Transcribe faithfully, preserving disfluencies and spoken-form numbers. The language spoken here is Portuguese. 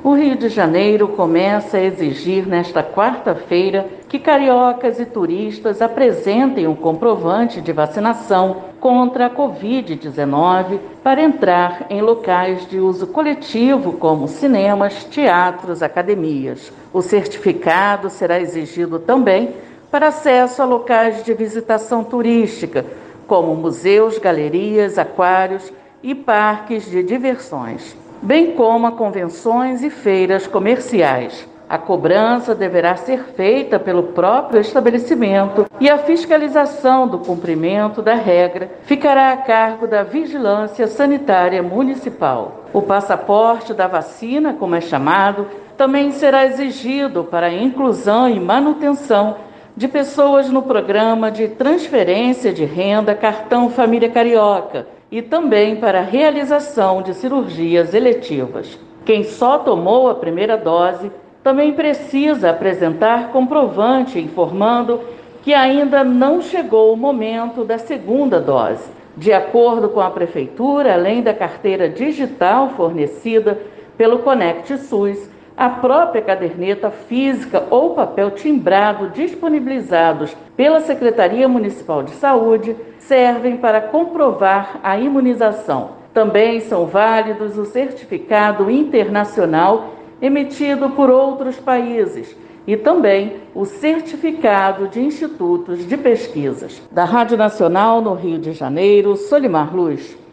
O Rio de Janeiro começa a exigir nesta quarta-feira que cariocas e turistas apresentem um comprovante de vacinação contra a covid dezenove para entrar em locais de uso coletivo como cinemas, teatros, academias. O certificado será exigido também para acesso a locais de visitação turística, como museus, galerias, aquários e parques de diversões, bem como a convenções e feiras comerciais. A cobrança deverá ser feita pelo próprio estabelecimento e a fiscalização do cumprimento da regra ficará a cargo da Vigilância Sanitária Municipal. O passaporte da vacina, como é chamado, também será exigido para a inclusão e manutenção de pessoas no programa de transferência de renda Cartão Família Carioca e também para a realização de cirurgias eletivas. Quem só tomou a primeira dose também precisa apresentar comprovante informando que ainda não chegou o momento da segunda dose. De acordo com a Prefeitura, além da carteira digital fornecida pelo Conect SUS, a própria caderneta física ou papel timbrado disponibilizados pela Secretaria Municipal de Saúde servem para comprovar a imunização. Também são válidos o certificado internacional emitido por outros países e também o certificado de institutos de pesquisas. Da Rádio Nacional no Rio de Janeiro, Solimar Luz.